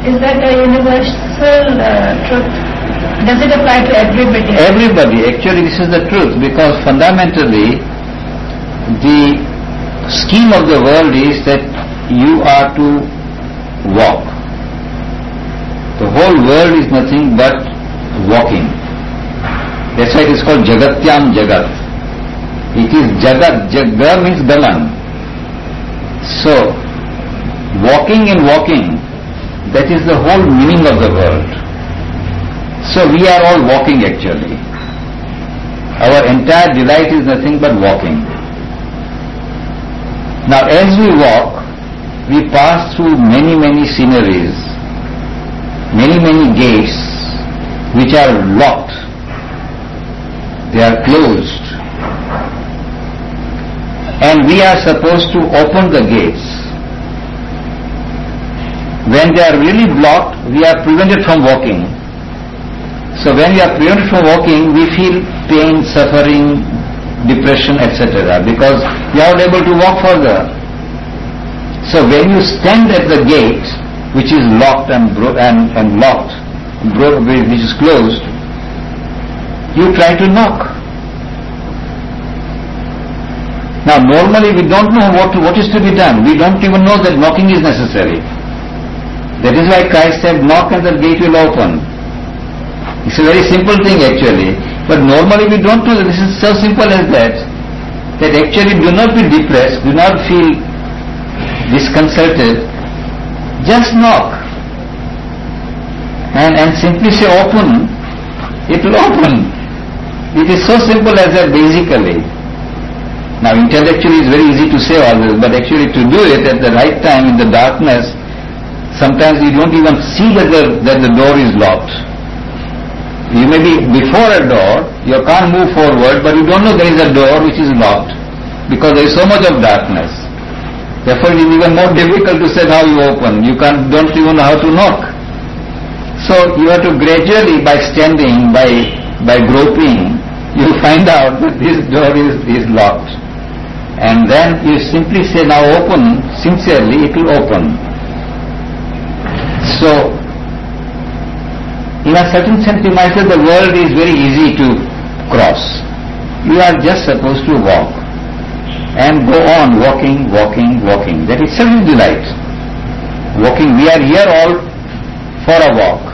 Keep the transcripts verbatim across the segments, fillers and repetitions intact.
is that a universal uh, truth? Does it apply to everybody? Everybody. Actually, this is the truth, because fundamentally the scheme of the world is that you are to walk. The whole world is nothing but walking. That's why it is called Jagatyam Jagat. It is Jagat. Jaga means Galan. So, walking and walking, that is the whole meaning of the world. So we are all walking actually. Our entire delight is nothing but walking. Now as we walk, we pass through many, many sceneries, many, many gates which are locked. They are closed. And we are supposed to open the gates. When they are really blocked, we are prevented from walking. So when we are prevented from walking, we feel pain, suffering, depression, et cetera, because we are not able to walk further. So when you stand at the gate, which is locked and bro- and, and locked, bro- which is closed, you try to knock. Now normally we don't know what, to, what is to be done. We don't even know that knocking is necessary. That is why Christ said, knock and the gate will open. It's a very simple thing actually, but normally we don't know that this is so simple as that, that actually do not be depressed, do not feel disconcerted, just knock and, and simply say open, it will open. It is so simple as that basically. Now intellectually it's very easy to say all this, but actually to do it at the right time in the darkness, sometimes you don't even see that the, that the door is locked. You may be before a door, you can't move forward, but you don't know there is a door which is locked, because there is so much of darkness. Therefore it is even more difficult to say how you open. You can't, don't even know how to knock. So you have to gradually, by standing, by by groping, you find out that this door is, is locked. And then you simply say, now open, sincerely, it will open. So, in a certain sense, you might say the world is very easy to cross. You are just supposed to walk and go on walking, walking, walking. That itself is delight. Walking, we are here all for a walk.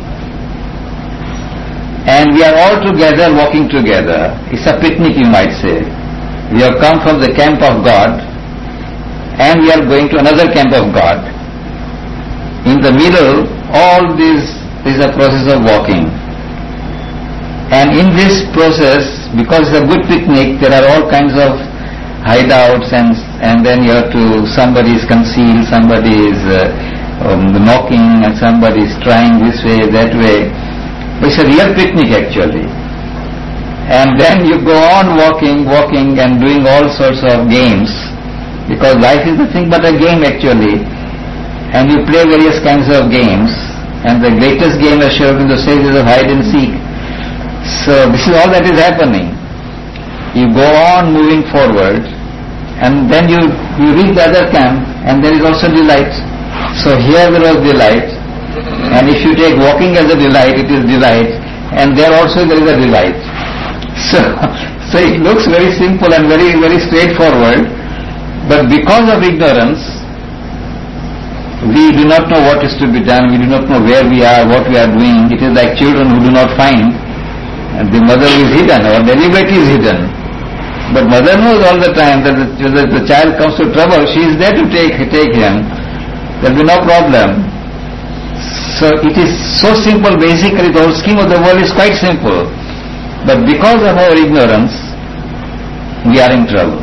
And we are all together walking together. It's a picnic, you might say. We have come from the camp of God and we are going to another camp of God. In the middle, all these is a process of walking. And in this process, because it's a good picnic, there are all kinds of hideouts, and and then you have to, somebody is concealed, somebody is uh, um, knocking, and somebody is trying this way, that way. But it's a real picnic actually. And then you go on walking, walking and doing all sorts of games, because life is nothing but a game actually. And you play various kinds of games. And the greatest game, as Sri Aurobindo says, is of hide and seek. So this is all that is happening. You go on moving forward, and then you, you reach the other camp, and there is also delight. So here there was delight, and if you take walking as a delight, it is delight, and there also there is a delight. So, so it looks very simple and very, very straightforward, but because of ignorance, we do not know what is to be done, we do not know where we are, what we are doing. It is like children who do not find, and the mother is hidden, or deliberately is hidden. But mother knows all the time that if the child comes to trouble, she is there to take, take him. There will be no problem. So it is so simple, basically the whole scheme of the world is quite simple. But because of our ignorance, we are in trouble.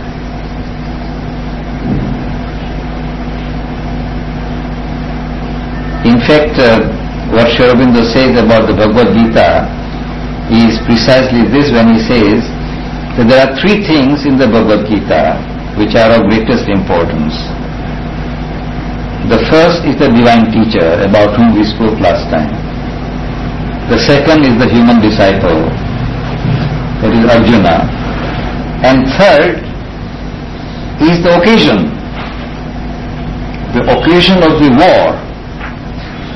In fact, uh, what Sri Aurobindo says about the Bhagavad Gita is precisely this, when he says that there are three things in the Bhagavad Gita which are of greatest importance. The first is the divine teacher, about whom we spoke last time. The second is the human disciple, that is Arjuna. And third is the occasion, the occasion of the war.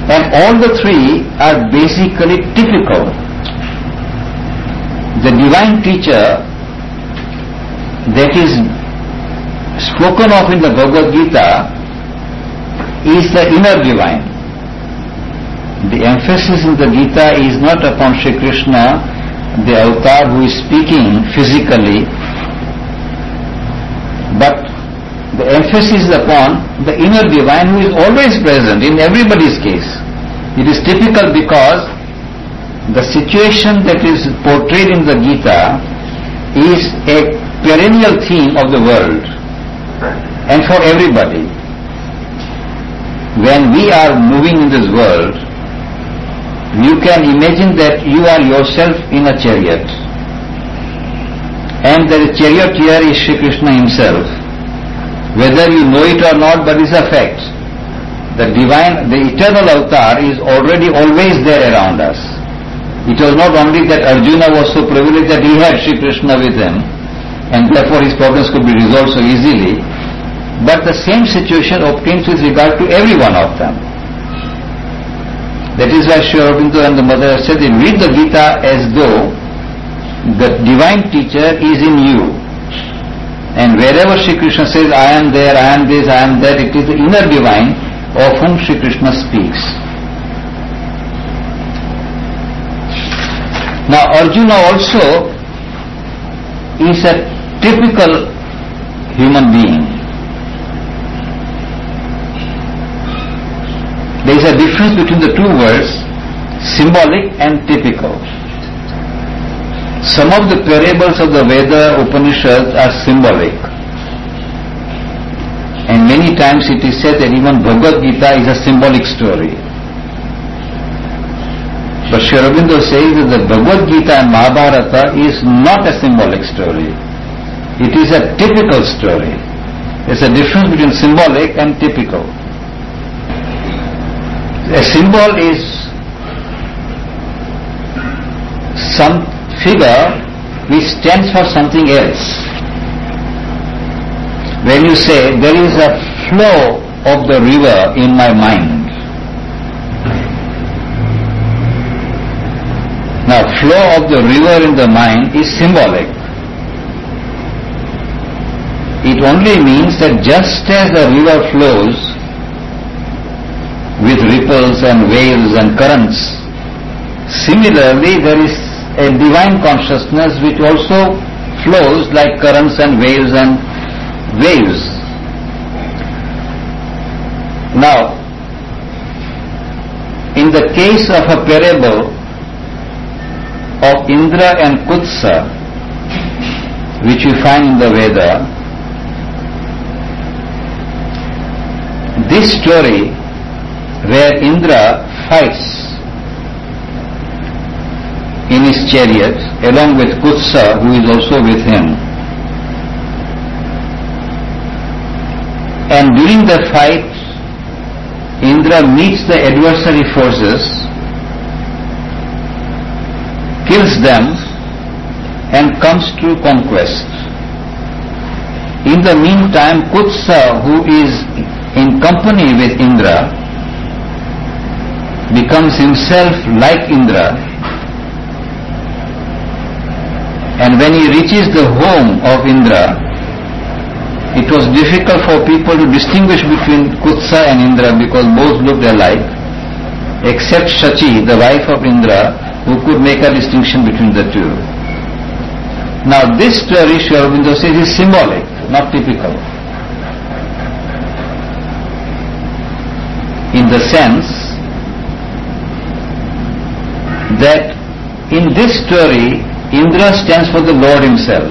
And all the three are basically typical. The divine teacher that is spoken of in the Bhagavad Gita is the inner divine. The emphasis in the Gita is not upon Sri Krishna, the avatar who is speaking physically, but the emphasis is upon the inner divine who is always present in everybody's case. It is typical because the situation that is portrayed in the Gita is a perennial theme of the world and for everybody. When we are moving in this world, you can imagine that you are yourself in a chariot, and the charioteer is Sri Krishna himself. Whether you know it or not, but it's a fact. The divine, the eternal avatar is already always there around us. It was not only that Arjuna was so privileged that he had Sri Krishna with him, and therefore his problems could be resolved so easily, but the same situation obtains with regard to every one of them. That is why Sri Aurobindo and the mother said, they read the Gita as though the divine teacher is in you. And wherever Sri Krishna says, I am there, I am this, I am that, it is the inner divine of whom Sri Krishna speaks. Now Arjuna also is a typical human being. There is a difference between the two words, symbolic and typical. Some of the parables of the Veda Upanishads are symbolic. And many times it is said that even Bhagavad Gita is a symbolic story. But Sri Aurobindo says that the Bhagavad Gita and Mahabharata is not a symbolic story. It is a typical story. There is a difference between symbolic and typical. A symbol is some figure which stands for something else. When you say, there is a flow of the river in my mind. Now, flow of the river in the mind is symbolic. It only means that just as the river flows with ripples and waves and currents, similarly there is a divine consciousness which also flows like currents and waves and waves. Now, in the case of a parable of Indra and Kutsa, which we find in the Veda, this story where Indra fights in his chariot along with Kutsa, who is also with him, and during the fight Indra meets the adversary forces, kills them and comes to conquest. In the meantime, Kutsa, who is in company with Indra, becomes himself like Indra, and when he reaches the home of Indra, it was difficult for people to distinguish between Kutsa and Indra because both looked alike, except Shachi, the wife of Indra, who could make a distinction between the two. Now this story, Sri Aurobindo says, is symbolic, not typical. In the sense that in this story, Indra stands for the Lord himself,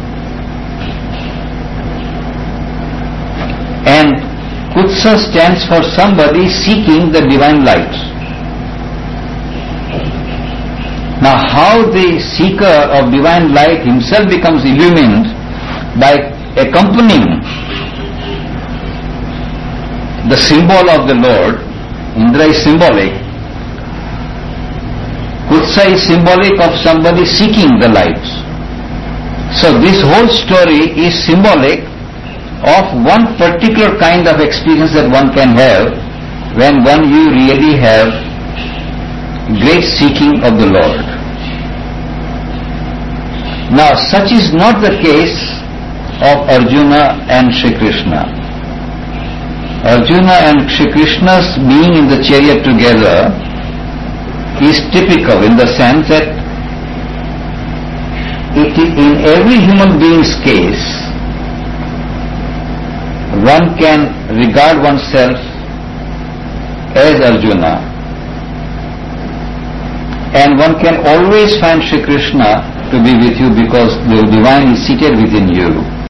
and Kutsa stands for somebody seeking the divine light. Now how the seeker of divine light himself becomes illumined by accompanying the symbol of the Lord. Indra is symbolic. Kutsa is symbolic of somebody seeking the light. So this whole story is symbolic of one particular kind of experience that one can have when one you really have great seeking of the Lord. Now, such is not the case of Arjuna and Shri Krishna. Arjuna and Shri Krishna's being in the chariot together is typical in the sense that it is in every human being's case, one can regard oneself as Arjuna, and one can always find Shri Krishna to be with you because the divine is seated within you.